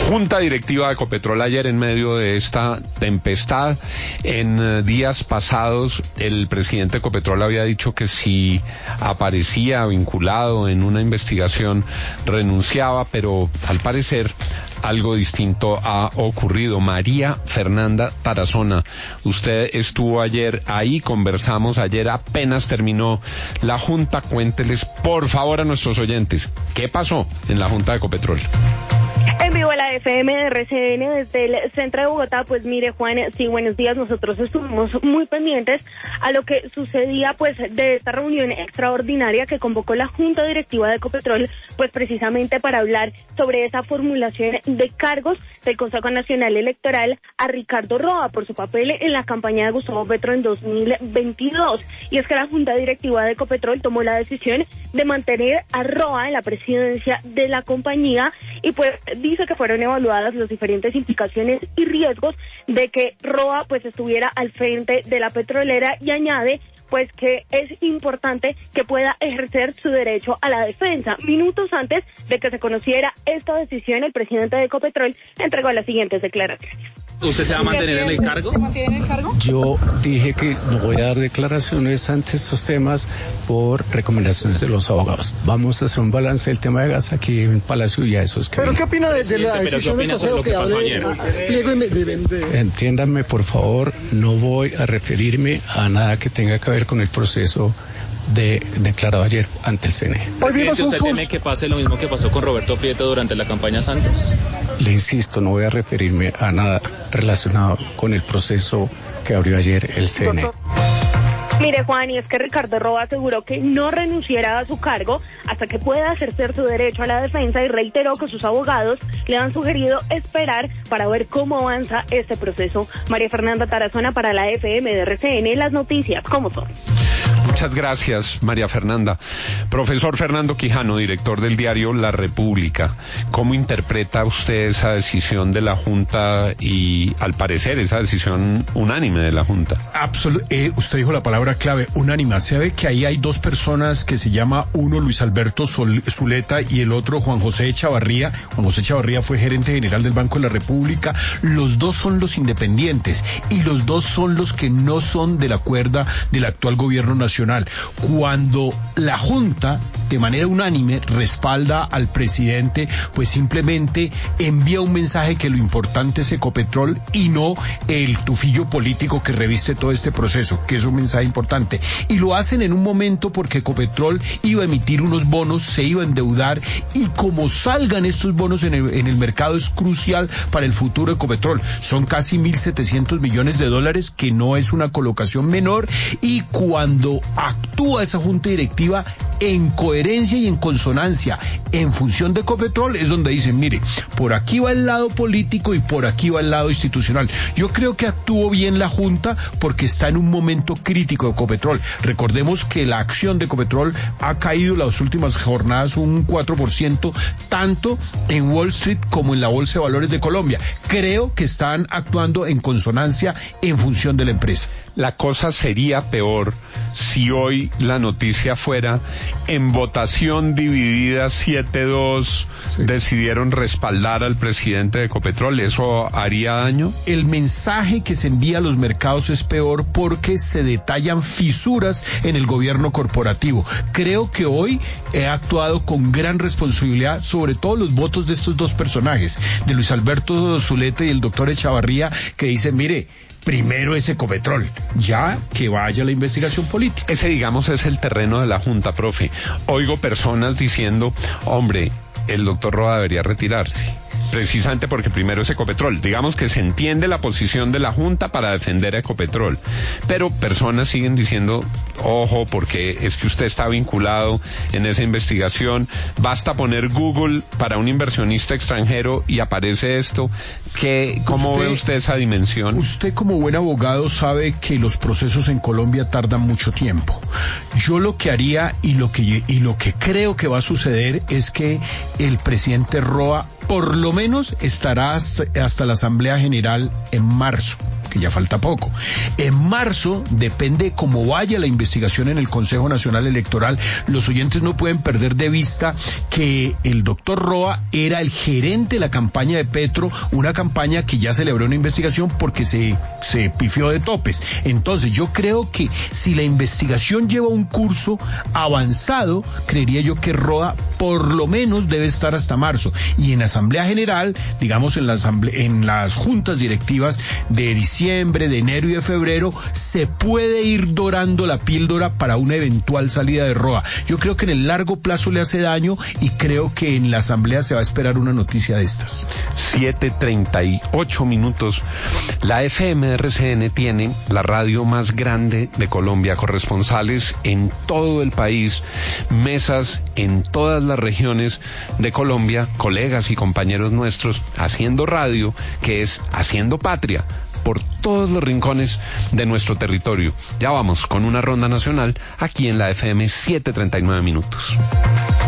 Junta directiva de Ecopetrol ayer en medio de esta tempestad. En días pasados el presidente de Ecopetrol había dicho que si aparecía vinculado en una investigación renunciaba, pero al parecer algo distinto ha ocurrido. María Fernanda Tarazona, usted estuvo ayer ahí, conversamos ayer, apenas terminó la Junta. Cuénteles por favor a nuestros oyentes qué pasó en la Junta de Ecopetrol. En vivo a la FM de RCN desde el centro de Bogotá. Pues mire, Juan, sí, buenos días. Nosotros estuvimos muy pendientes a lo que sucedía pues de esta reunión extraordinaria que convocó la Junta Directiva de Ecopetrol, pues precisamente para hablar sobre esa formulación de cargos del Consejo Nacional Electoral a Ricardo Roa por su papel en la campaña de Gustavo Petro en 2022. Y es que la Junta Directiva de Ecopetrol tomó la decisión de mantener a Roa en la presidencia de la compañía y pues dice que fueron evaluadas las diferentes implicaciones y riesgos de que Roa pues estuviera al frente de la petrolera y añade pues que es importante que pueda ejercer su derecho a la defensa. Minutos antes de que se conociera esta decisión, el presidente de Ecopetrol entregó las siguientes declaraciones. ¿Usted se va a mantener en el cargo? ¿Se mantiene en el cargo? Yo dije que no voy a dar declaraciones ante estos temas por recomendaciones de los abogados. Vamos a hacer un balance del tema de gas aquí en Palacio y a eso es que... ¿Pero qué opina de la decisión del Consejo que hable? Entiéndanme, por favor, no voy a referirme a nada que tenga que ver con el proceso declarado ayer ante el CNE. Presidente, ¿usted teme que pase lo mismo que pasó con Roberto Prieto durante la campaña Santos? Le insisto, no voy a referirme a nada relacionado con el proceso que abrió ayer el CNE. Mire, Juan, y es que Ricardo Roa aseguró que no renunciará a su cargo hasta que pueda ejercer su derecho a la defensa y reiteró que sus abogados le han sugerido esperar para ver cómo avanza este proceso. María Fernanda Tarazona para la FM de RCN, las noticias, ¿cómo son? Muchas gracias, María Fernanda. Profesor Fernando Quijano, director del diario La República, ¿cómo interpreta usted esa decisión de la Junta y, al parecer, esa decisión unánime de la Junta? Usted dijo la palabra clave, unánime. Sabe que ahí hay dos personas que se llama uno Luis Alberto Zuleta y el otro Juan José Echavarría. Juan José Echavarría fue gerente general del Banco de la República. Los dos son los independientes y los dos son los que no son de la cuerda del actual gobierno nacional. Cuando la Junta de manera unánime respalda al presidente, pues simplemente envía un mensaje que lo importante es Ecopetrol y no el tufillo político que reviste todo este proceso, que es un mensaje importante. Y lo hacen en un momento porque Ecopetrol iba a emitir unos bonos, se iba a endeudar y como salgan estos bonos en el mercado es crucial para el futuro de Ecopetrol. Son casi 1.700 millones de dólares, que no es una colocación menor, y cuando actúa esa junta directiva en coherencia y en consonancia en función de Ecopetrol es donde dicen, mire, por aquí va el lado político y por aquí va el lado institucional. Yo creo que actuó bien la junta porque está en un momento crítico de Ecopetrol. Recordemos que la acción de Ecopetrol ha caído las últimas jornadas un 4%, tanto en Wall Street como en la Bolsa de Valores de Colombia. Creo que están actuando en consonancia en función de la empresa. La cosa sería peor si hoy la noticia fuera en votación dividida 7-2, decidieron respaldar al presidente de Ecopetrol. ¿Eso haría daño? El mensaje que se envía a los mercados es peor porque se detallan fisuras en el gobierno corporativo. Creo que hoy he actuado con gran responsabilidad, sobre todo los votos de estos dos personajes, de Luis Alberto Zuleta y el doctor Echavarría, que dicen, mire, primero es Ecopetrol, ya que vaya la investigación política. Ese, digamos, es el terreno de la Junta, profe. Oigo personas diciendo, hombre, el doctor Roa debería retirarse, precisamente porque primero es Ecopetrol. Digamos que se entiende la posición de la Junta para defender a Ecopetrol, pero personas siguen diciendo, ojo, porque es que usted está vinculado en esa investigación. Basta poner Google para un inversionista extranjero y aparece esto. ¿Cómo ve usted esa dimensión? Usted, como buen abogado, sabe que los procesos en Colombia tardan mucho tiempo. Yo lo que haría y lo que creo que va a suceder es que el presidente Roa por lo menos estará hasta la Asamblea General en marzo. que ya falta poco. En marzo, depende cómo vaya la investigación en el Consejo Nacional Electoral, los oyentes no pueden perder de vista que el doctor Roa era el gerente de la campaña de Petro, una campaña que ya celebró una investigación porque se pifió de topes. Entonces yo creo que si la investigación lleva un curso avanzado, creería yo que Roa por lo menos debe estar hasta marzo. Y en la Asamblea General, digamos en las juntas directivas de diciembre, de enero y de febrero, se puede ir dorando la píldora para una eventual salida de Roa. Yo creo que en el largo plazo le hace daño y creo que en la Asamblea se va a esperar una noticia de estas. 7:38. La FM de RCN tiene la radio más grande de Colombia, corresponsales en todo el país, mesas en todas las regiones de Colombia, colegas y compañeros nuestros haciendo radio, que es haciendo patria por todos los rincones de nuestro territorio. Ya vamos con una ronda nacional aquí en la FM 7:39.